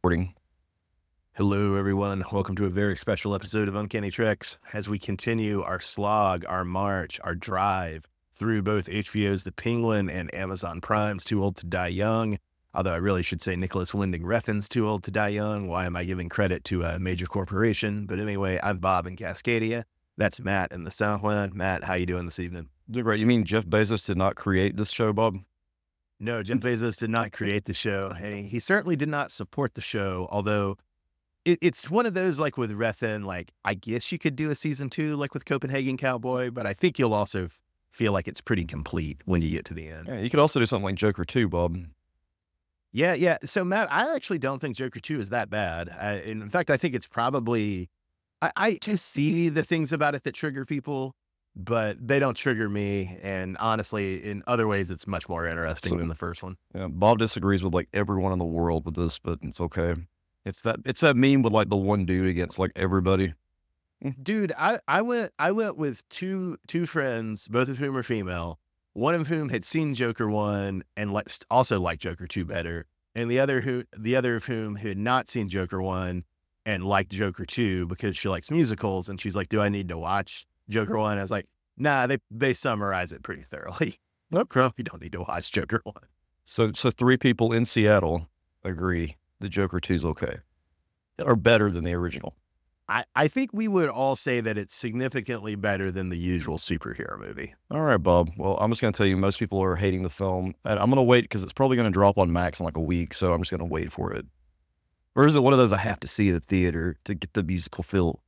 recording. Hello, everyone. Welcome to a very special episode of Uncanny Treks as we continue our slog, our march, our drive through both HBO's The Penguin and Amazon Prime's Too Old to Die Young. Although I really should say Nicholas Winding Refn's Too Old to Die Young. Why am I giving credit to a major corporation? But anyway, I'm Bob in Cascadia. That's Matt in the Southland. Matt, how you doing this evening? Doing great. You mean Jeff Bezos did not create this show, Bob? No, Jeff Bezos did not create the show, and he certainly did not support the show, although it's one of those, like with Refn, like, I guess you could do a season 2, like with Copenhagen Cowboy, but I think you'll also feel like it's pretty complete when you get to the end. Yeah, you could also do something like Joker 2, Bob. Yeah. So, Matt, I actually don't think Joker 2 is that bad. In fact, I think it's probably, I just see the things about it that trigger people, but they don't trigger me. And honestly, in other ways, it's much more interesting than the first one. Yeah, Bob disagrees with like everyone in the world with this, but it's okay. It's that meme with like the one dude against like everybody. Dude, I went with two friends, both of whom are female, one of whom had seen Joker 1 and also liked Joker 2 better, and the other of whom had not seen Joker 1 and liked Joker 2 because she likes musicals, and she's like, "Do I need to watch Joker 1?" I was like, "Nah, they summarize it pretty thoroughly. Nope, you don't need to watch Joker 1." So 3 people in Seattle agree the Joker 2 is okay, or better than the original. I think we would all say that it's significantly better than the usual superhero movie. All right, Bob. Well, I'm just going to tell you, most people are hating the film, and I'm going to wait because it's probably going to drop on Max in like a week, so I'm just going to wait for it. Or is it one of those I have to see at the theater to get the musical feel?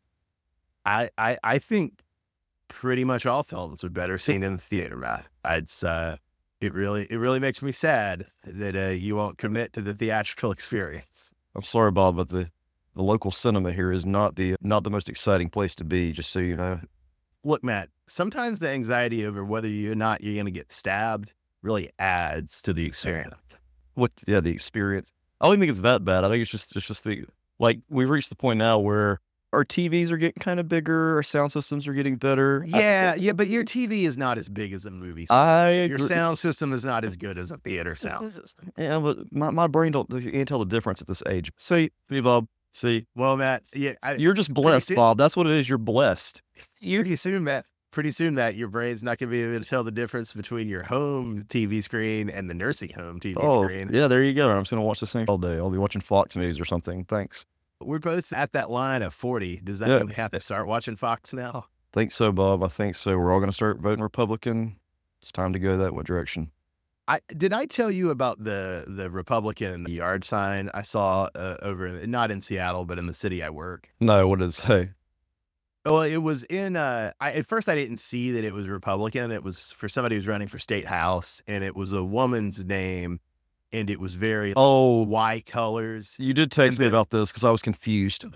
I think pretty much all films are better seen in the theater, Matt. It really makes me sad that you won't commit to the theatrical experience. I'm sorry, Bob, but the local cinema here is not the most exciting place to be, just so you know. Look, Matt, sometimes the anxiety over whether or not you're going to get stabbed really adds to the experience. The experience. I don't think it's that bad. I think it's just like we've reached the point now where our TVs are getting kind of bigger, our sound systems are getting better. Yeah, but your TV is not as big as a movie. Your sound system is not as good as a theater sound system. Yeah, but my brain can't tell the difference at this age. See, Bob. See, well, Matt, you're just blessed, Bob. That's what it is. You're blessed. Pretty soon, Matt, your brain's not going to be able to tell the difference between your home TV screen and the nursing home TV screen. Yeah, there you go. I'm just going to watch this thing all day. I'll be watching Fox News or something. Thanks. We're both at that line of 40. Does that mean we have to start watching Fox now? I think so, Bob. I think so. We're all going to start voting Republican. It's time to go that direction. Did I tell you about the Republican yard sign I saw over, not in Seattle, but in the city I work? No, what does it say? Well, it was in, at first I didn't see that it was Republican. It was for somebody who's running for state house, and it was a woman's name, and it was very white colors. You did text me about this because I was confused.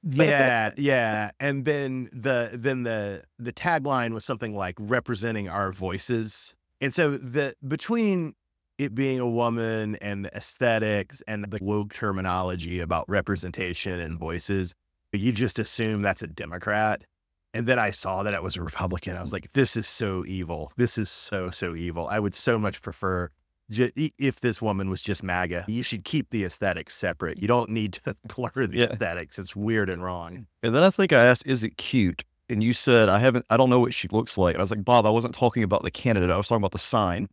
Yeah. And then the tagline was something like "representing our voices." And so between it being a woman and the aesthetics and the woke terminology about representation and voices, you just assume that's a Democrat. And then I saw that it was a Republican. I was like, this is so evil. This is so evil. I would so much prefer if this woman was just MAGA. You should keep the aesthetics separate. You don't need to blur the aesthetics. It's weird and wrong. And then I think I asked, is it cute? And you said, I don't know what she looks like. And I was like, Bob, I wasn't talking about the candidate. I was talking about the sign.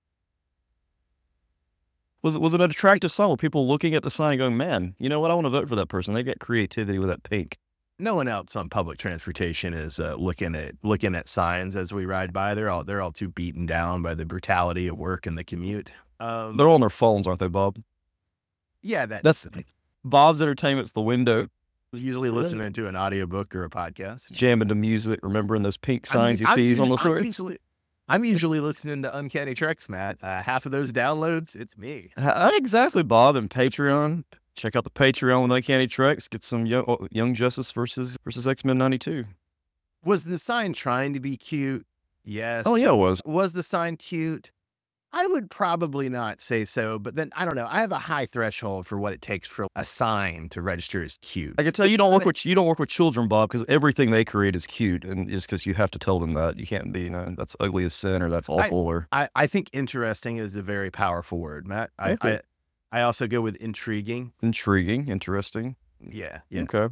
Was it an attractive sign? Were people looking at the sign going, man, you know what? I want to vote for that person. They got creativity with that pink. No one else on public transportation is looking at signs as we ride by. They're all too beaten down by the brutality of work and the commute. They're all on their phones, aren't they, Bob? Yeah, that's Bob's entertainment's the window. Usually listening to an audiobook or a podcast. Jamming to music, remembering those pink signs he sees on the floor. I'm usually listening to Uncanny Treks, Matt. Half of those downloads, it's me. Exactly, Bob. And Patreon. Check out the Patreon with Uncanny Treks. Get some Young Justice versus X-Men 92. Was the sign trying to be cute? Yes. Oh, yeah, it was. Was the sign cute? I would probably not say so, but then I don't know. I have a high threshold for what it takes for a sign to register as cute. I can tell you don't work with children, Bob, because everything they create is cute, and just because you have to tell them that you can't be, that's ugly as sin or that's awful. I think interesting is a very powerful word, Matt. Okay. I also go with intriguing. Intriguing, interesting. Yeah, yeah. Okay.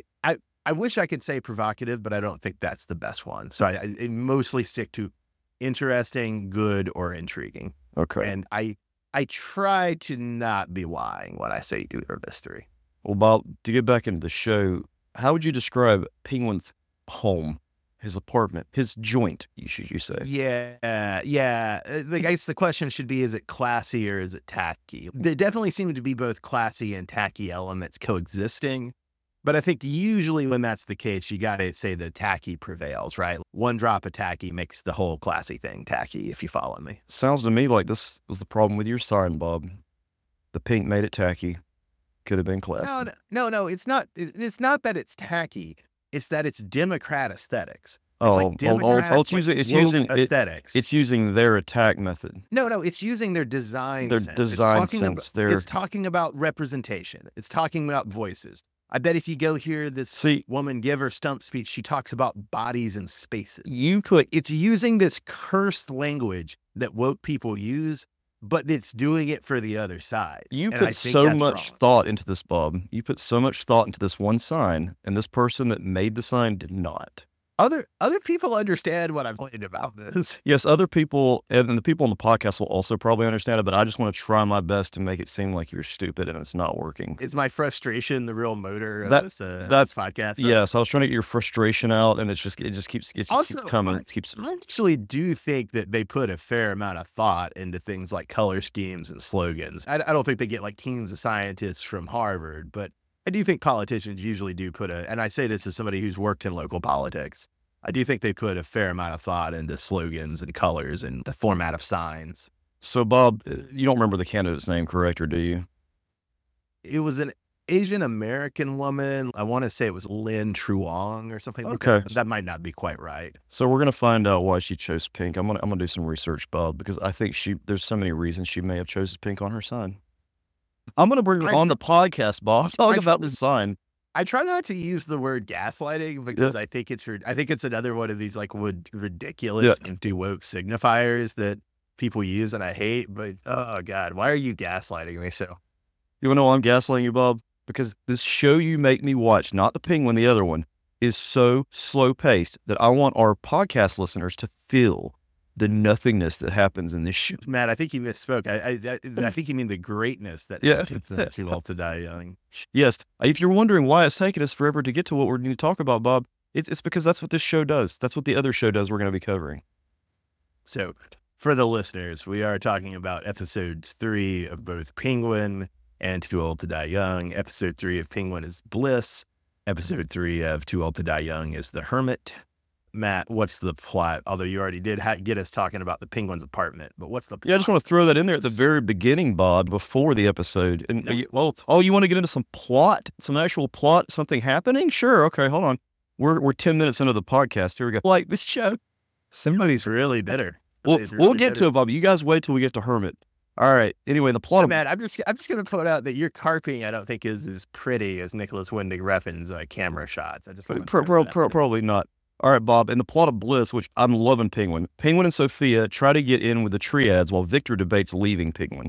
I wish I could say provocative, but I don't think that's the best one. So I mostly stick to interesting, good, or intriguing. Okay. And I try to not be lying when I say either of those three. Well, Bob, to get back into the show, how would you describe Penguin's home, his apartment, his joint, should you say? Yeah. I guess the question should be, is it classy or is it tacky? There definitely seem to be both classy and tacky elements coexisting. But I think usually when that's the case, you got to say the tacky prevails, right? One drop of tacky makes the whole classy thing tacky, if you follow me. Sounds to me like this was the problem with your sign, Bob. The pink made it tacky. Could have been classy. No, it's not. It's not that it's tacky. It's that it's Democrat aesthetics. It's using aesthetics. It's using their attack method. No, it's using their design Their sense. design sense. It's talking about representation. It's talking about voices. I bet if you go hear this woman give her stump speech, she talks about bodies and spaces. It's using this cursed language that woke people use, but it's doing it for the other side. You put so much thought into this, Bob. You put so much thought into this one sign, and this person that made the sign did not. Other people understand what I'm saying about this. Yes, other people, and the people on the podcast will also probably understand it, but I just want to try my best to make it seem like you're stupid and it's not working. Is my frustration the real motor of this podcast? Right? Yes, I was trying to get your frustration out, and it just keeps coming. I actually do think that they put a fair amount of thought into things like color schemes and slogans. I don't think they get like teams of scientists from Harvard, but I do think politicians usually do and I say this as somebody who's worked in local politics, I do think they put a fair amount of thought into slogans and colors and the format of signs. So, Bob, you don't remember the candidate's name, correct, or do you? It was an Asian American woman. I want to say it was Lin Truong or something like that. That might not be quite right. So we're going to find out why she chose pink. I'm gonna do some research, Bob, because I think there's so many reasons she may have chosen pink on her sign. I'm going to bring her on the podcast, Bob. Talk about the sign. I try not to use the word gaslighting because I think it's another one of these like ridiculous empty woke signifiers that people use and I hate. But oh God, why are you gaslighting me so? You want to know why I'm gaslighting you, Bob? Because this show you make me watch, not the Penguin, the other one, is so slow paced that I want our podcast listeners to feel the nothingness that happens in this show. Matt, I think you misspoke. I think you mean the greatness that happens in Too Old to Die Young. Yes. If you're wondering why it's taken us forever to get to what we're going to talk about, Bob, it's because that's what this show does. That's what the other show does we're going to be covering. So for the listeners, we are talking about episode 3 of both Penguin and Too Old to Die Young. Episode 3 of Penguin is Bliss. Episode 3 of Too Old to Die Young is The Hermit. Matt, what's the plot? Although you already did get us talking about the Penguin's apartment, but what's the plot? Yeah, I just want to throw that in there at the very beginning, Bob, before the episode. And you want to get into some plot, some actual plot, something happening? Sure. Okay, hold on. We're 10 minutes into the podcast. Here we go. Like this show. Somebody's really bitter. We'll get to it, Bob. You guys wait till we get to Hermit. All right. Anyway, the plot. Matt, I'm just going to point out that your carping, I don't think is as pretty as Nicholas Winding Refn's camera shots. I just probably not. All right, Bob, in the plot of Bliss, which I'm loving Penguin and Sophia try to get in with the triads while Victor debates leaving Penguin.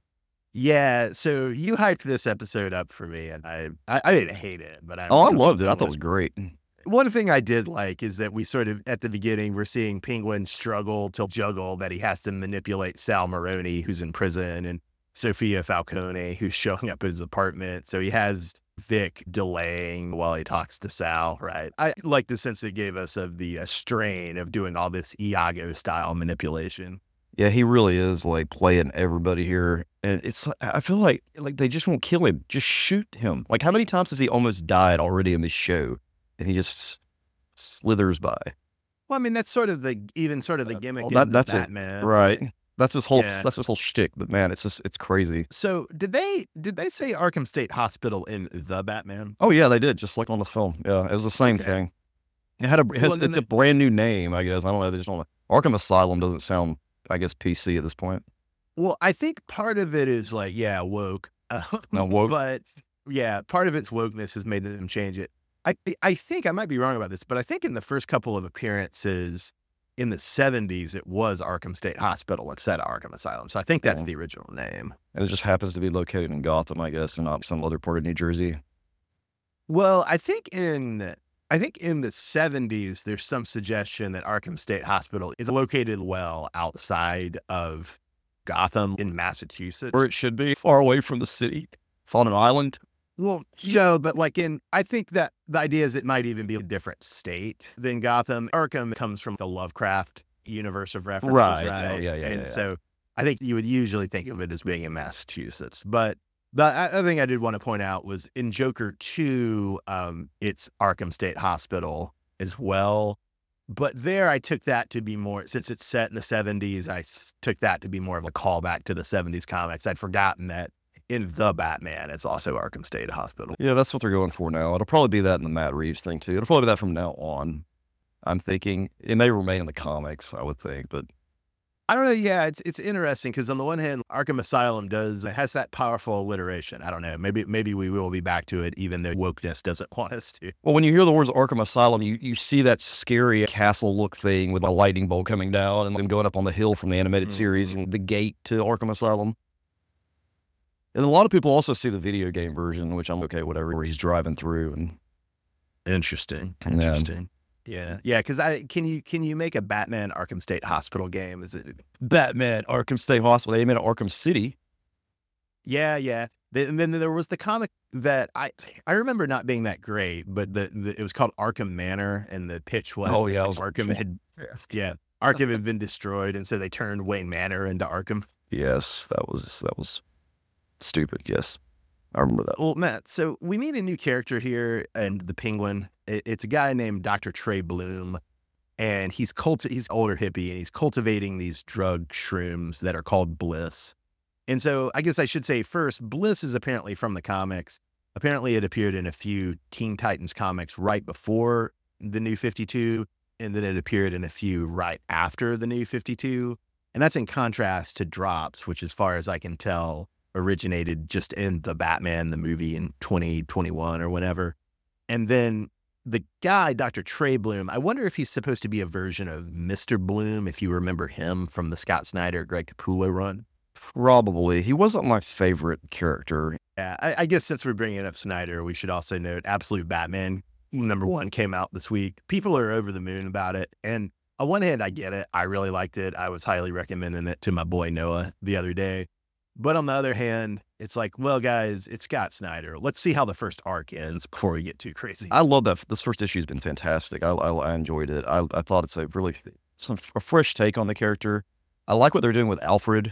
Yeah, so you hyped this episode up for me, and I didn't hate it, but I loved it. I thought it was great. One thing I did like is that we sort of, at the beginning, we're seeing Penguin struggle to juggle that he has to manipulate Sal Maroni, who's in prison, and Sophia Falcone, who's showing up at his apartment. So he has Vic delaying while he talks to Sal, right? I like the sense it gave us of the strain of doing all this Iago-style manipulation. Yeah, he really is like playing everybody here. And I feel like they just won't kill him. Just shoot him. Like, how many times has he almost died already in this show? And he just slithers by. Well, I mean, that's sort of the gimmick of Batman. Right. That's his whole shtick, but man, it's it's crazy. So did they say Arkham State Hospital in The Batman? Oh yeah, they did, just like on the film. Yeah, it was the same thing. It's a brand new name, I guess. I don't know. They just don't. Arkham Asylum doesn't sound, I guess, PC at this point. Well, I think part of it is like, woke. Not woke, but yeah, part of its wokeness has made them change it. I think I might be wrong about this, but I think in the first couple of appearances, in the 70s, it was Arkham State Hospital instead of Arkham Asylum. So I think that's the original name. And it just happens to be located in Gotham, I guess, and not some other part of New Jersey. Well, I think in the 70s, there's some suggestion that Arkham State Hospital is located well outside of Gotham in Massachusetts. Where it should be, far away from the city, on an island. Well, but I think that the idea is it might even be a different state than Gotham. Arkham comes from the Lovecraft universe of references, right? Oh, yeah. And so I think you would usually think of it as being in Massachusetts. But the other thing I did want to point out was in Joker 2, it's Arkham State Hospital as well. But there I took that to be more, since it's set in the 70s, I took that to be more of a callback to the 70s comics. I'd forgotten that in The Batman, it's also Arkham State Hospital. Yeah, that's what they're going for now. It'll probably be that in the Matt Reeves thing, too. It'll probably be that from now on. I'm thinking it may remain in the comics, I would think, but I don't know. Yeah, it's interesting because on the one hand, Arkham Asylum has that powerful alliteration. I don't know. Maybe we will be back to it, even though wokeness doesn't want us to. Well, when you hear the words Arkham Asylum, you see that scary castle look thing with a lightning bolt coming down and them going up on the hill from the animated series and the gate to Arkham Asylum. And a lot of people also see the video game version, which I'm okay, whatever, where he's driving through. And Interesting. Yeah. Because can you make a Batman Arkham State Hospital game? Is it Batman Arkham State Hospital? They made it Arkham City. Yeah. And then there was the comic that I remember not being that great, but it was called Arkham Manor, and the pitch was Arkham had been destroyed, and so they turned Wayne Manor into Arkham. Yes, that was stupid. Yes, I remember that. Well, Matt, so we meet a new character here, and the Penguin. It's a guy named Dr. Trey Bloom, and he's older hippie, and he's cultivating these drug shrooms that are called Bliss. And so I guess I should say first, Bliss is apparently from the comics. Apparently it appeared in a few Teen Titans comics right before the New 52, and then it appeared in a few right after the New 52. And that's in contrast to Drops, which as far as I can tell, originated just in the Batman, the movie in 2021 or whenever. And then the guy, Dr. Trey Bloom, I wonder if he's supposed to be a version of Mr. Bloom, if you remember him from the Scott Snyder, Greg Capullo run. Probably. He wasn't my favorite character. Yeah, I guess since we're bringing up Snyder, we should also note Absolute Batman #1 came out this week. People are over the moon about it. And on one hand, I get it. I really liked it. I was highly recommending it to my boy Noah the other day. But on the other hand, it's like, well, guys, it's Scott Snyder. Let's see how the first arc ends before we get too crazy. I love that. This first issue has been fantastic. I enjoyed it. I thought it's a fresh take on the character. I like what they're doing with Alfred,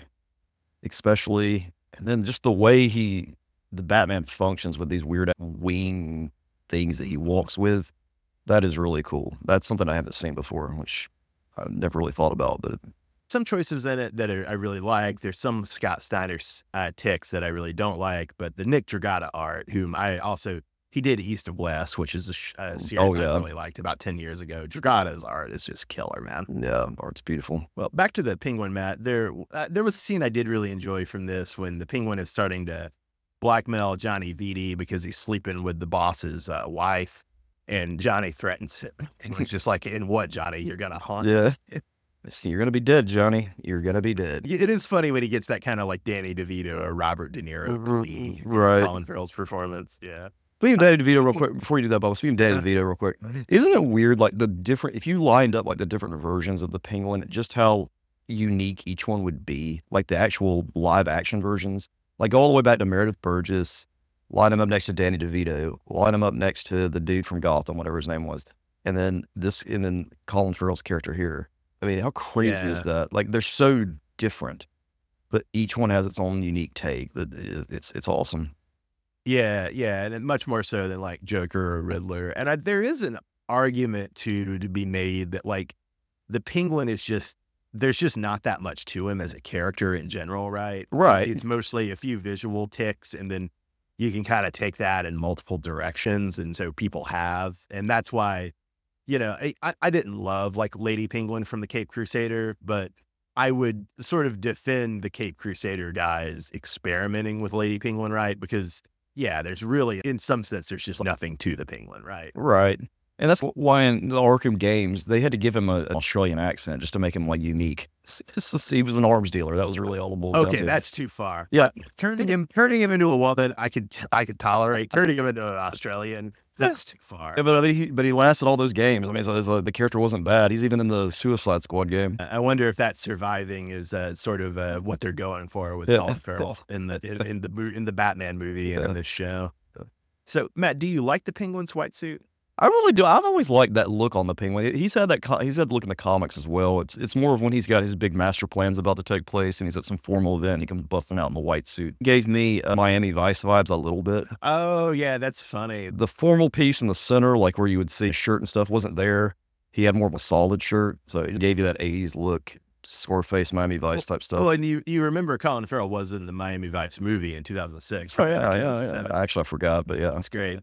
especially, and then just the way the Batman functions with these weird wing things that he walks with. That is really cool. That's something I haven't seen before, which I never really thought about, but some choices in it that I really like. There's some Scott Snyder ticks that I really don't like, but the Nick Dragotta art, whom he did East of West, which is a series I really liked about 10 years ago. Dragotta's art is just killer, man. Yeah, art's beautiful. Well, back to the Penguin, Matt. There was a scene I did really enjoy from this when the Penguin is starting to blackmail Johnny Vitti because he's sleeping with the boss's wife, and Johnny threatens him. And he's just like, "In what, Johnny? You're gonna haunt?" Yeah. You're going to be dead, Johnny. You're going to be dead. It is funny when he gets that kind of like Danny DeVito or Robert De Niro plea, right? Colin Farrell's performance. Yeah. Speaking of Danny DeVito real quick, before you do that, Bob, speaking of Danny DeVito real quick, isn't it weird, like if you lined up like the different versions of the Penguin, just how unique each one would be, like the actual live action versions, like all the way back to Meredith Burgess, line him up next to Danny DeVito, line him up next to the dude from Gotham, whatever his name was. And then Colin Farrell's character here. I mean, how crazy is that? Like, they're so different, but each one has its own unique take. It's awesome. Yeah, and much more so than like Joker or Riddler. And there is an argument to be made that like the Penguin is there's just not that much to him as a character in general, right? Right. It's mostly a few visual ticks, and then you can kind of take that in multiple directions, and so people have, and that's why. I didn't love like Lady Penguin from the Cape Crusader, but I would sort of defend the Cape Crusader guys experimenting with Lady Penguin, right? Because there's really, in some sense, there's just nothing to the Penguin, right? Right. And that's why in the Arkham games, they had to give him an Australian accent just to make him like unique. He was an arms dealer. That was really all it boiled down Okay, to. that's too far. Yeah. Turning him into a woman, I could tolerate. Turning him into an Australian, that's too far. Yeah, but he lasted all those games. I mean, so the character wasn't bad. He's even in the Suicide Squad game. I wonder if that surviving is sort of what they're going for with Colin Farrell in the Batman movie and in this show. So, Matt, do you like the Penguin's white suit? I really do. I've always liked that look on the Penguin. He's had that look in the comics as well. It's more of when he's got his big master plans about to take place and he's at some formal event and he comes busting out in the white suit. Gave me Miami Vice vibes a little bit. Oh, yeah, that's funny. The formal piece in the center, like where you would see shirt and stuff, wasn't there. He had more of a solid shirt, so it gave you that 80s look, Scarface, Miami Vice type stuff. Well, and you remember Colin Farrell was in the Miami Vice movie in 2006. Oh, yeah. Actually, I forgot, but yeah. That's great.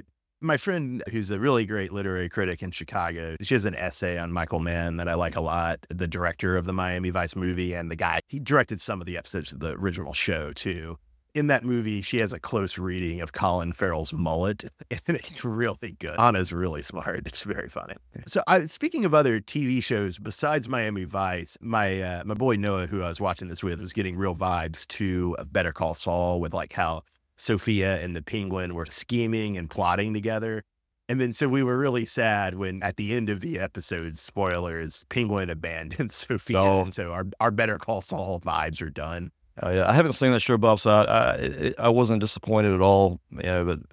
My friend, who's a really great literary critic in Chicago, she has an essay on Michael Mann that I like a lot, the director of the Miami Vice movie and the guy. He directed some of the episodes of the original show, too. In that movie, she has a close reading of Colin Farrell's mullet, and it's really good. Anna's really smart. It's very funny. So, speaking of other TV shows besides Miami Vice, my boy Noah, who I was watching this with, was getting real vibes to Better Call Saul with like how Sophia and the Penguin were scheming and plotting together. And then so we were really sad when at the end of the episode, spoilers, Penguin abandoned Sophia. Oh. And so our Better Call Saul vibes are done. Oh, yeah. I haven't seen that show, Bob, so I wasn't disappointed at all. Yeah, but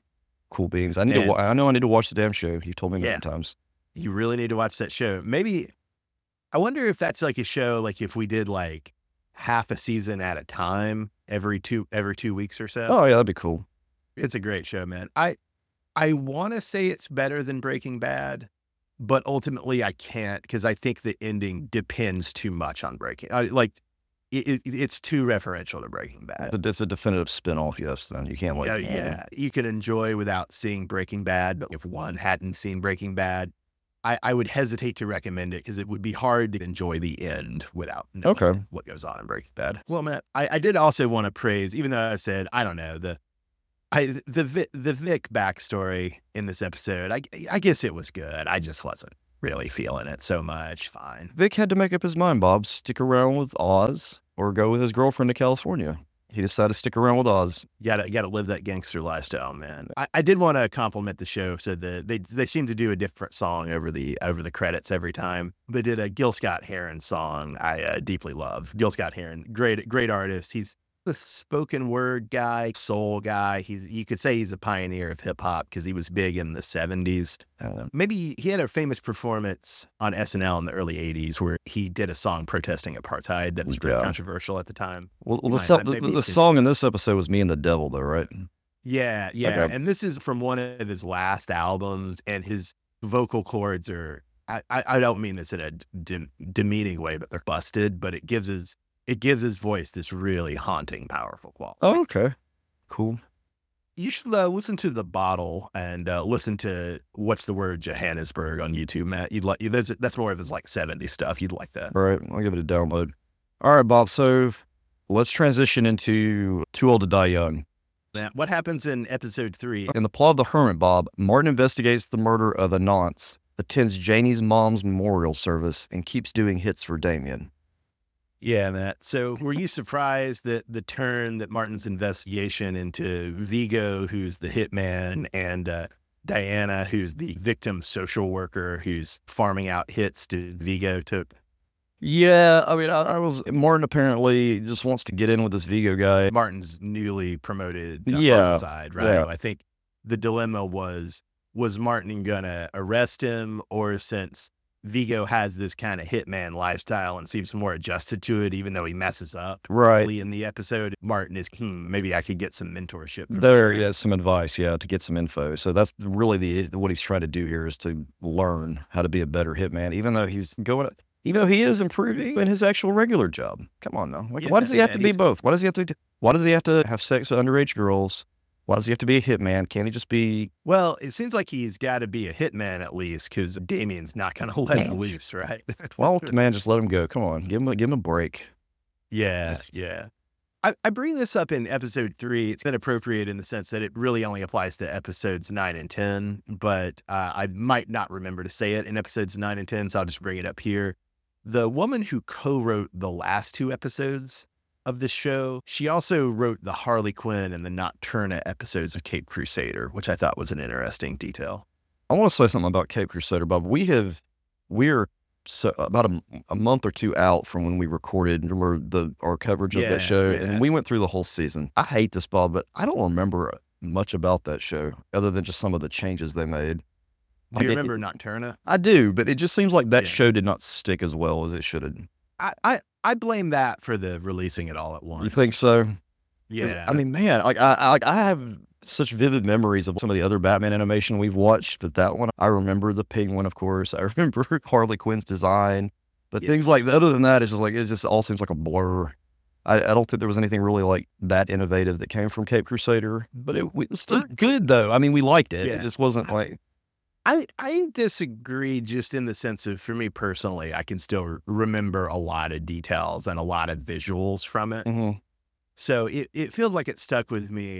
cool beans. I know I need to watch the damn show. You've told me many times. You really need to watch that show. Maybe, I wonder if that's like a show, like if we did like half a season at a time every 2 weeks or so. Oh, yeah, that'd be cool. It's a great show, man. I want to say it's better than Breaking Bad, but ultimately I can't because I think the ending depends too much on Breaking. It's too referential to Breaking Bad. It's a definitive spinoff, yes. Then you can't like. Yeah, you can enjoy without seeing Breaking Bad, but if one hadn't seen Breaking Bad, I would hesitate to recommend it because it would be hard to enjoy the end without knowing what goes on in Breaking Bad. Well, Matt, I did also want to praise, even though I said, I don't know, the Vic backstory in this episode, I guess it was good. I just wasn't really feeling it so much. Fine. Vic had to make up his mind, Bob. Stick around with Oz or go with his girlfriend to California. He decided to stick around with Oz. You gotta live that gangster lifestyle, man. I did want to compliment the show. So they seem to do a different song over the credits every time. They did a Gil Scott-Heron song I deeply love. Gil Scott-Heron, great artist. He's the spoken word guy, soul guy. You could say he's a pioneer of hip hop because he was big in the 70s. Maybe he had a famous performance on SNL in the early 80s where he did a song protesting apartheid that was very controversial at the time. Well, the song in this episode was Me and the Devil, though, right? Yeah. Okay. And this is from one of his last albums, and his vocal cords are, I don't mean this in a demeaning way, but they're busted, but it gives his voice this really haunting, powerful quality. Oh, okay. Cool. You should listen to The Bottle and listen to What's the Word Johannesburg on YouTube, Matt. That's more of his like 70s stuff. You'd like that. All right. I'll give it a download. All right, Bob. So let's transition into Too Old to Die Young. Matt, what happens in episode 3? In the plot of The Hermit, Bob, Martin investigates the murder of Anance, attends Janie's mom's memorial service, and keeps doing hits for Damien. Yeah, Matt. So were you surprised that the turn that Martin's investigation into Vigo, who's the hitman, and Diana, who's the victim social worker who's farming out hits to Vigo took? Yeah, I mean, Martin apparently just wants to get in with this Vigo guy. Martin's newly promoted side, right? Yeah. I think the dilemma was Martin gonna arrest him, or since Vigo has this kind of hitman lifestyle and seems more adjusted to it, even though he messes up early in the episode. Martin is, maybe I could get some mentorship. Some advice, to get some info. So that's really what he's trying to do here is to learn how to be a better hitman, even though he is improving in his actual regular job. Come on now. Why does he have to be both? Why does he have to have sex with underage girls? Why does he have to be a hitman? Can't he just be... Well, it seems like he's got to be a hitman at least, because Damien's not going to let him loose, right? Well, man, just let him go. Come on, give him a break. Yeah. I bring this up in episode 3. It's inappropriate in the sense that it really only applies to episodes 9 and 10, but I might not remember to say it in episodes 9 and 10, so I'll just bring it up here. The woman who co-wrote the last 2 episodes of this show, she also wrote the Harley Quinn and the Nocturna episodes of Cape Crusader, which I thought was an interesting detail. I want to say something about Cape Crusader, Bob. We're so about a month or 2 out from when we recorded our coverage of that show, and we went through the whole season. I hate this, Bob, but I don't remember much about that show other than just some of the changes they made. Do you remember Nocturna? I do, but it just seems like that show did not stick as well as it should have. I blame that for the releasing it all at once. You think so? Yeah. I mean, man, I have such vivid memories of some of the other Batman animation we've watched, but that one, I remember the Penguin, of course. I remember Harley Quinn's design, but things like that, other than that, it's just like, it just all seems like a blur. I don't think there was anything really like that innovative that came from Cape Crusader, but it was still good though. I mean, we liked it. It just wasn't like. I disagree just in the sense of, for me personally, I can still remember a lot of details and a lot of visuals from it. Mm-hmm. So it feels like it stuck with me.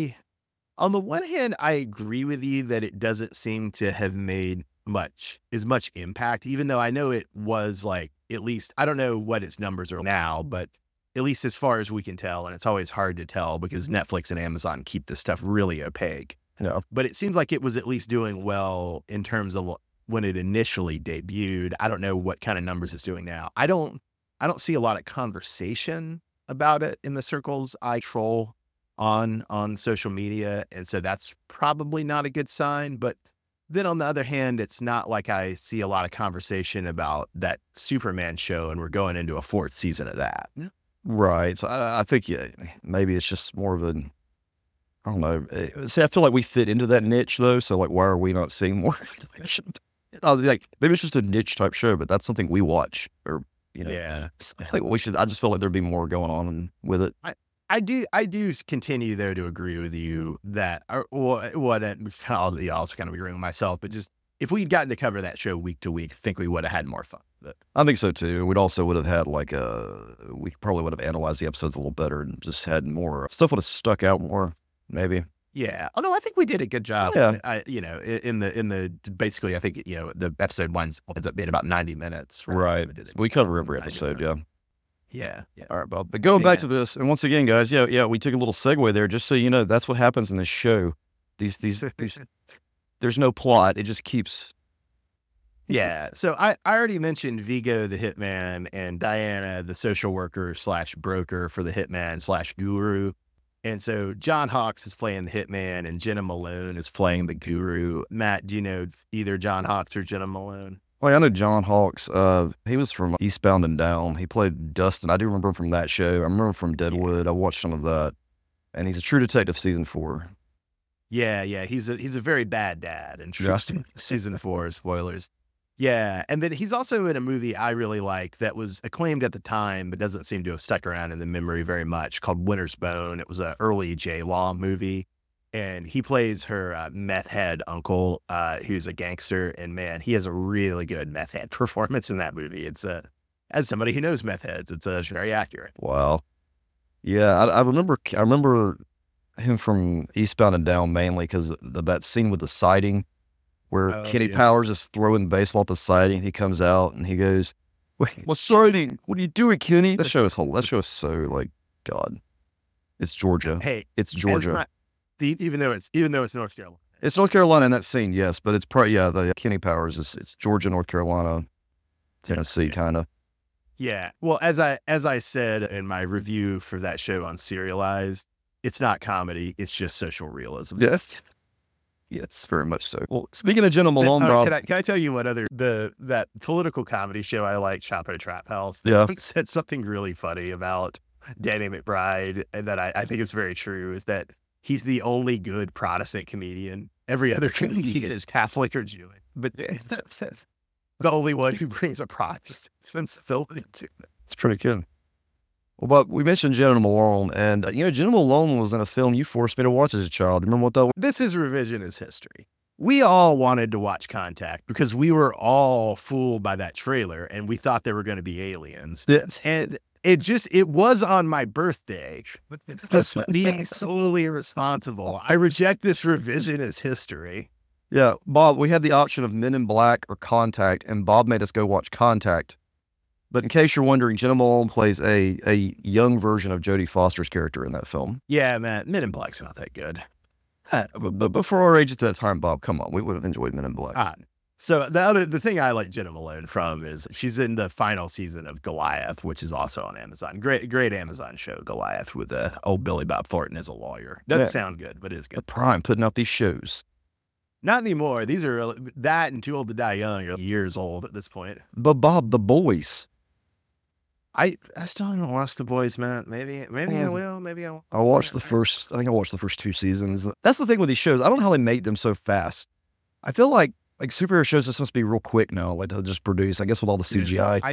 On the one hand, I agree with you that it doesn't seem to have made much impact, even though I know it was like, at least, I don't know what its numbers are now, but at least as far as we can tell, and it's always hard to tell because Netflix and Amazon keep this stuff really opaque. Yeah. But it seems like it was at least doing well in terms of when it initially debuted. I don't know what kind of numbers it's doing now. I don't see a lot of conversation about it in the circles I troll on social media, and so that's probably not a good sign. But then on the other hand, it's not like I see a lot of conversation about that Superman show, and we're going into a 4th season of that. Right. So I think maybe it's just more of an, I don't know. See, I feel like we fit into that niche though. So like, why are we not seeing more? Like maybe it's just a niche type show, but that's something we watch, or Yeah. Like we should. I just feel like there'd be more going on with it. I do continue though to agree with you that, I'll also kind of agree with myself, but just if we'd gotten to cover that show week to week, I think we would have had more fun. But I think so too. We'd also would have had we probably would have analyzed the episodes a little better and just had more stuff would have stuck out more, maybe. Yeah. Although I think we did a good job. Yeah. In the basically, I think, the episode 1 ends up being about 90 minutes. Right. We cover every episode. Yeah. Yeah. All right, Bob. But going back to this, and once again, guys, we took a little segue there, just so you know, that's what happens in this show. These there's no plot. It just keeps. Yeah. So I already mentioned Vigo the hitman and Diana the social worker / broker for the hitman / guru. And so John Hawkes is playing the hitman and Jenna Malone is playing the guru. Matt, do you know either John Hawkes or Jenna Malone? Well, I know John Hawkes. He was from Eastbound and Down. He played Dustin. I do remember him from that show. I remember him from Deadwood. I watched some of that. And he's a True Detective season 4. Yeah. He's a very bad dad in True season 4. Spoilers. Yeah, and then he's also in a movie I really like that was acclaimed at the time, but doesn't seem to have stuck around in the memory very much, called Winter's Bone. It was an early J. Law movie, and he plays her meth head uncle, who's a gangster. And man, he has a really good meth head performance in that movie. It's as somebody who knows meth heads, it's very accurate. Wow. Yeah, I remember him from Eastbound and Down mainly because that scene with the sighting, where Kenny Powers is throwing the baseball at the siding. He comes out and he goes, "Wait, what's siding? What are you doing, Kenny?" That show is so like, God. It's Georgia. Hey, it's Georgia. Even though it's North Carolina. It's North Carolina in that scene, yes, but it's probably the Kenny Powers it's Georgia, North Carolina, Tennessee, kind of. Yeah. Well, as I said in my review for that show on Serialized, it's not comedy. It's just social realism. Yes. Yes, very much so. Well, speaking of Jenna Malone, Bob, can I tell you what other that political comedy show I like, Chapo Trap House? They said something really funny about Danny McBride, and that I think is very true. Is that he's the only good Protestant comedian. Every other comedian is Catholic or Jewish, but the only one who brings a Protestant sensibility to it. It's pretty good. Well, but we mentioned Jenna Malone, and Jenna Malone was in a film you forced me to watch as a child. Remember what that was? This is revisionist history. We all wanted to watch Contact because we were all fooled by that trailer, and we thought they were going to be aliens. Yes. And It was on my birthday. That's being solely irresponsible. I reject this revisionist history. Yeah, Bob, we had the option of Men in Black or Contact, and Bob made us go watch Contact. But in case you're wondering, Jenna Malone plays a young version of Jodie Foster's character in that film. Yeah, man, Men in Black's not that good. But before our age at that time, Bob, come on, we would have enjoyed Men in Black. So the thing I like Jenna Malone from is she's in the final season of Goliath, which is also on Amazon. Great Amazon show, Goliath, with old Billy Bob Thornton as a lawyer. Doesn't sound good, but it is good. Prime putting out these shows. Not anymore. These are that and Too Old to Die Young are years old at this point. But Bob, The Boys. I still haven't watched The Boys, man. Maybe I will. Maybe I won't. I watched the first 2 seasons. That's the thing with these shows. I don't know how they make them so fast. I feel like superhero shows are supposed to be real quick now. Like they'll just produce, I guess, with all the CGI.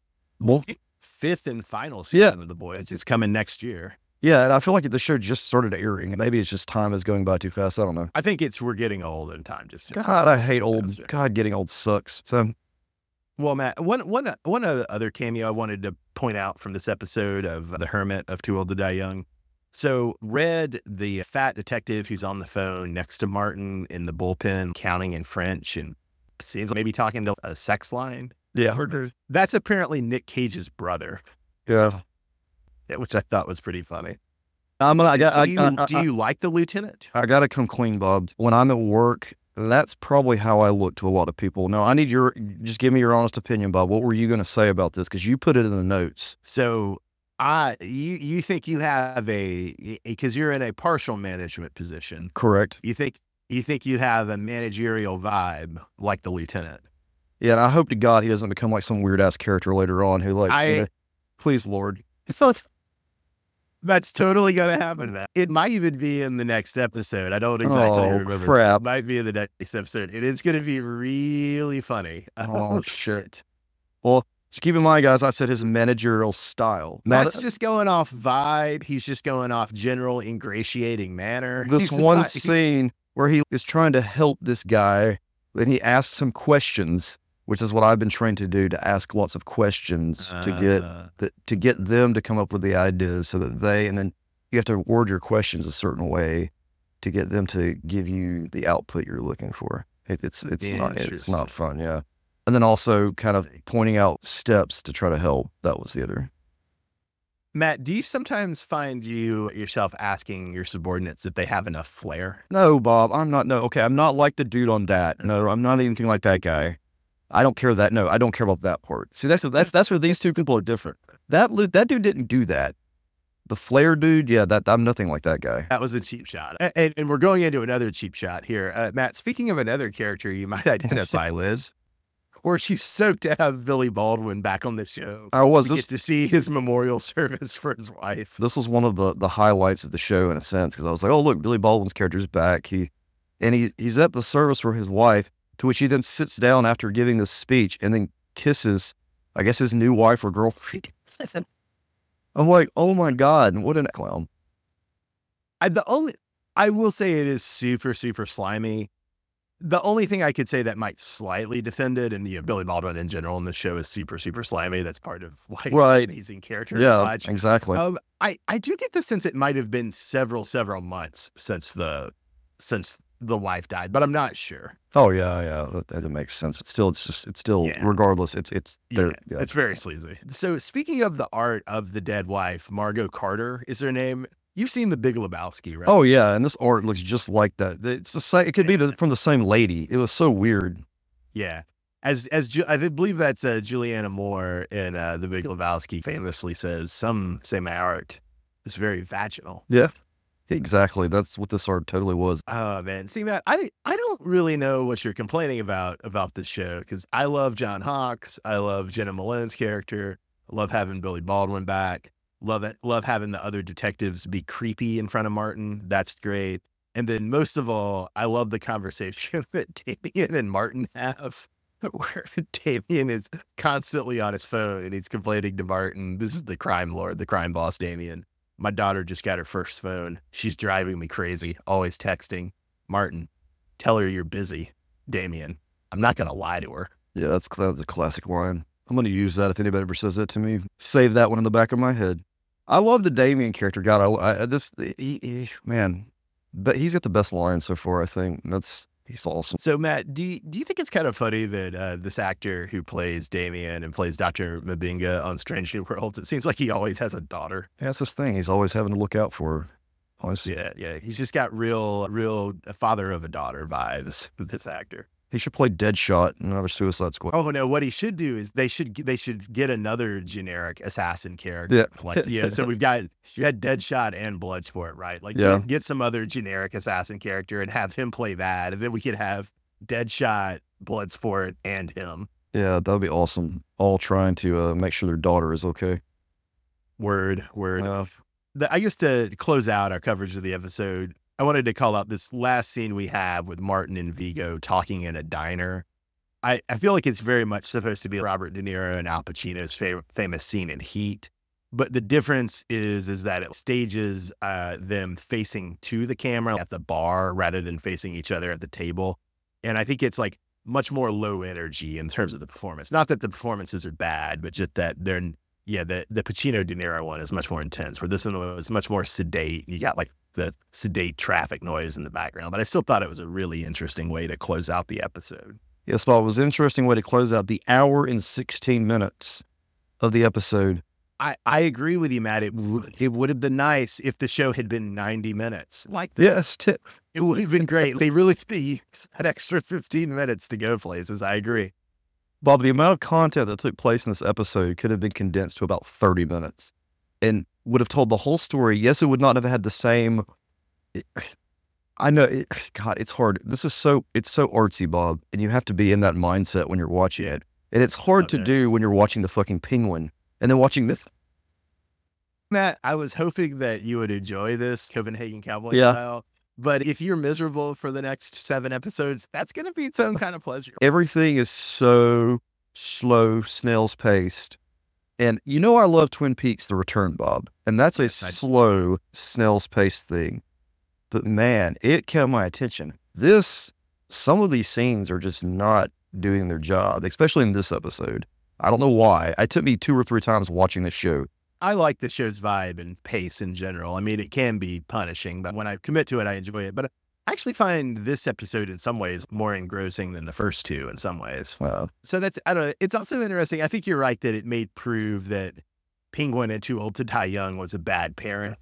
Fifth and final season of The Boys. It's coming next year. Yeah, and I feel like the show just started airing. Maybe it's just time is going by too fast. I don't know. I think we're getting old and time just. God, I hate old. God, getting old sucks. So, well, Matt, one other cameo I wanted to point out from this episode of The Hermit of Too Old to Die Young. So Red, the fat detective who's on the phone next to Martin in the bullpen, counting in French and seems maybe talking to a sex line. Yeah. That's apparently Nick Cage's brother. Yeah. Which I thought was pretty funny. Do you like the lieutenant? I got to come clean, Bob. When I'm at work, that's probably how I look to a lot of people. No, I need just give me your honest opinion, Bob. What were you going to say about this? Because you put it in the notes. So you think you have because you're in a partial management position. Correct. You think you have a managerial vibe like the lieutenant. Yeah, and I hope to God he doesn't become like some weird ass character later on who please, Lord. That's totally going to happen, man. It might even be in the next episode. I don't exactly remember. Crap. It might be in the next episode. It is going to be really funny. Oh, shit. Well, just keep in mind, guys, I said his managerial style. Matt's just going off vibe. He's just going off general ingratiating manner. This scene where he is trying to help this guy, and he asks him questions, which is what I've been trained to do, to ask lots of questions to get them to come up with the ideas so that and then you have to word your questions a certain way to get them to give you the output you're looking for. It's not fun. Yeah. And then also kind of pointing out steps to try to help. That was the other. Matt, do you sometimes find yourself asking your subordinates if they have enough flair? No, Bob, I'm not. No. Okay. I'm not like the dude on that. No, I'm not anything like that guy. I don't care that. No, I don't care about that part. See, that's where these two people are different. That dude didn't do that. The Flair dude, yeah, I'm nothing like that guy. That was a cheap shot. And we're going into another cheap shot here. Matt, speaking of another character you might identify, Liz, or she's stoked to have Billy Baldwin back on the show. I was. Get to see his memorial service for his wife. This was one of the highlights of the show in a sense, because I was like, oh, look, Billy Baldwin's character's back. He's at the service for his wife, to which he then sits down after giving this speech and then kisses, I guess, his new wife or girlfriend. I'm like, oh my God, what a clown. I will say it is super, super slimy. The only thing I could say that might slightly defend it, and Billy Baldwin in general in the show is super, super slimy. That's part of why he's an amazing character. Yeah, exactly. I do get the sense it might have been several months since the wife died, but I'm not sure. Oh yeah, that makes sense. But still, regardless, it's very sleazy. So speaking of the art of the dead wife, Margot Carter is her name. You've seen The Big Lebowski, right? Oh yeah, and this art looks just like that. It's the same. It could be from the same lady. It was so weird. Yeah, I believe that's Juliana Moore in The Big Lebowski famously says, "Some say my art is very vaginal." Yeah. Exactly. That's what this art totally was. Oh man. See, Matt, I don't really know what you're complaining about this show, because I love John Hawkes. I love Jenna Malone's character. I love having Billy Baldwin back. Love having the other detectives be creepy in front of Martin. That's great. And then most of all, I love the conversation that Damien and Martin have, where Damien is constantly on his phone and he's complaining to Martin. This is the crime lord, the crime boss, Damien. My daughter just got her first phone. She's driving me crazy, always texting. Martin, tell her you're busy. Damien, I'm not going to lie to her. Yeah, that's a classic line. I'm going to use that if anybody ever says that to me. Save that one in the back of my head. I love the Damien character. God, I just, man, but he's got the best line so far, I think. He's awesome. So, Matt, do you think it's kind of funny that this actor who plays Damien and plays Dr. Mabinga on Strange New Worlds, it seems like he always has a daughter? That's his thing. He's always having to look out for her. Always. Yeah. He's just got real father of a daughter vibes with this actor. He should play Deadshot in another Suicide Squad. Oh no! What he should do is they should get another generic assassin character. Yeah. So you had Deadshot and Bloodsport, right? Like, get some other generic assassin character and have him play that, and then we could have Deadshot, Bloodsport, and him. Yeah, that would be awesome. All trying to make sure their daughter is okay. Word. I guess to close out our coverage of the episode, I wanted to call out this last scene we have with Martin and Viggo talking in a diner. I feel like it's very much supposed to be Robert De Niro and Al Pacino's famous scene in Heat. But the difference is that it stages them facing to the camera at the bar rather than facing each other at the table. And I think it's like much more low energy in terms of the performance. Not that the performances are bad, but just that the Pacino De Niro one is much more intense, where this one was much more sedate. You got like the sedate traffic noise in the background, but I still thought it was a really interesting way to close out the episode. Yes, Bob, it was an interesting way to close out the hour and 16 minutes of the episode. I agree with you, Matt. It would have been nice if the show had been 90 minutes. Yes, it would have been great. They really used that extra 15 minutes to go places. I agree. Bob, the amount of content that took place in this episode could have been condensed to about 30 minutes and would have told the whole story. Yes, it would not have had the same. I know, God, it's hard. It's so artsy, Bob, and you have to be in that mindset when you're watching it. And it's hard to do when you're watching the fucking Penguin and then watching this. Matt, I was hoping that you would enjoy this Copenhagen Cowboy style. But if you're miserable for the next 7 episodes, that's going to be its own kind of pleasure. Everything is so slow, snail's paced. And you know I love Twin Peaks: The Return, Bob. And that's a slow, snail's paced thing. But man, it kept my attention. Some of these scenes are just not doing their job, especially in this episode. I don't know why. It took me 2 or 3 times watching this show. I like the show's vibe and pace in general. I mean, it can be punishing, but when I commit to it, I enjoy it. But I actually find this episode in some ways more engrossing than the first 2 in some ways. Wow. So I don't know. It's also interesting. I think you're right that it may prove that Penguin and Too Old to Die Young was a bad parent.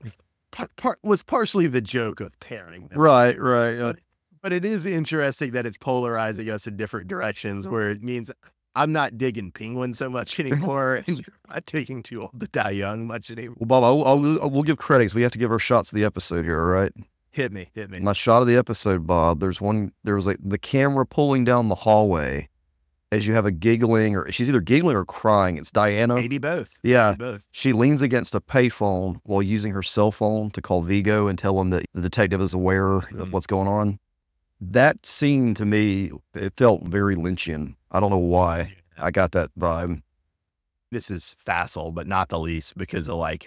Was partially the joke of parenting them. Right. But it is interesting that it's polarizing us in different directions, where it means I'm not digging Penguin so much anymore, and you're not taking Too Old to Die Young much anymore. Well, Bob, we'll give credits. We have to give our shots of the episode here, all right? Hit me. My shot of the episode, Bob, there was like the camera pulling down the hallway as you have a giggling, or she's either giggling or crying. It's Diana. Maybe both. Yeah. Maybe both. She leans against a payphone while using her cell phone to call Viggo and tell him that the detective is aware of what's going on. That scene, to me, it felt very Lynchian. I don't know why. I got that vibe. This is facile, but not the least because of like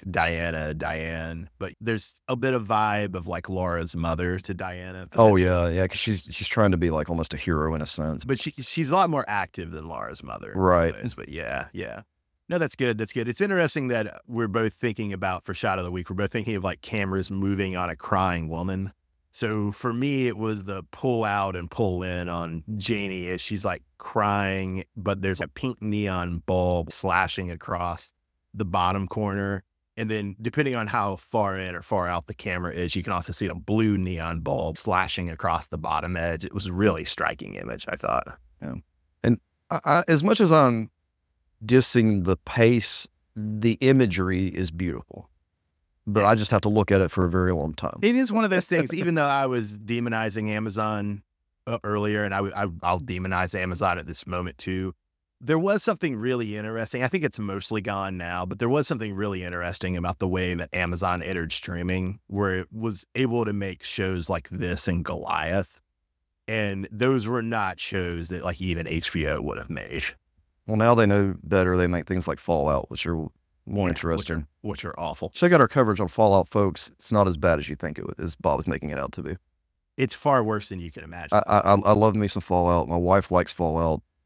Diane. But there's a bit of vibe of like Laura's mother to Diana. Oh yeah, because she's trying to be like almost a hero in a sense. But she's a lot more active than Laura's mother. Right. But yeah. No, that's good. It's interesting that we're both thinking about, for Shot of the Week, we're both thinking of like cameras moving on a crying woman. So for me, it was the pull out and pull in on Janie as she's like crying, but there's a pink neon bulb slashing across the bottom corner. And then depending on how far in or far out the camera is, you can also see a blue neon bulb slashing across the bottom edge. It was a really striking image, I thought. Yeah. And I, as much as I'm dissing the pace, the imagery is beautiful. But I just have to look at it for a very long time. It is one of those things, even though I was demonizing Amazon earlier, and I'll demonize Amazon at this moment too, there was something really interesting. I think it's mostly gone now, but there was something really interesting about the way that Amazon entered streaming, where it was able to make shows like this and Goliath. And those were not shows that like even HBO would have made. Well, now they know better. They make things like Fallout, which are more interesting. Which are awful. Check out our coverage on Fallout, folks. It's not as bad as you think as Bob is making it out to be. It's far worse than you can imagine. I love me some Fallout. My wife likes Fallout.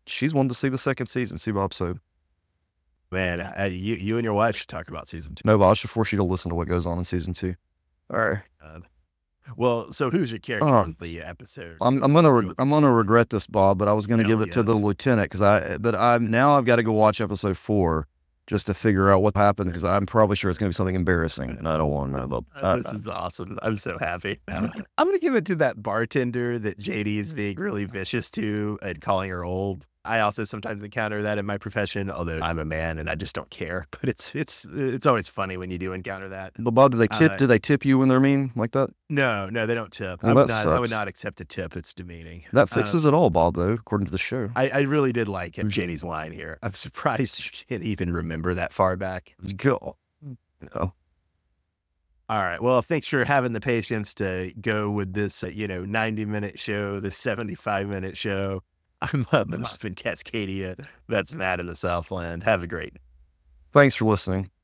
she's wanted to see the second season. See Bob. So Man, you and your wife should talk about season 2. no, but I should force you to listen to what goes on in season 2. All right. Well, so who's your character in the episode? I'm gonna regret this, Bob, but I was gonna give it to the lieutenant because I've got to go watch episode 4 just to figure out what happened because I'm probably sure it's gonna be something embarrassing and I don't want to know about. This is awesome. I'm so happy. I'm gonna give it to that bartender that JD is being really vicious to and calling her old. I also sometimes encounter that in my profession, although I'm a man and I just don't care. But it's always funny when you do encounter that. Bob, do they tip you when they're mean like that? No, they don't tip. Well, I would not accept a tip. It's demeaning. That fixes it all, Bob, though, according to the show. I really did like JD's line here. I'm surprised you didn't even remember that far back. Cool. All right. Well, thanks for having the patience to go with this, 90-minute show, the 75-minute show. I'm up in Cascadia. That's Matt in the Southland. Have a great. Thanks for listening.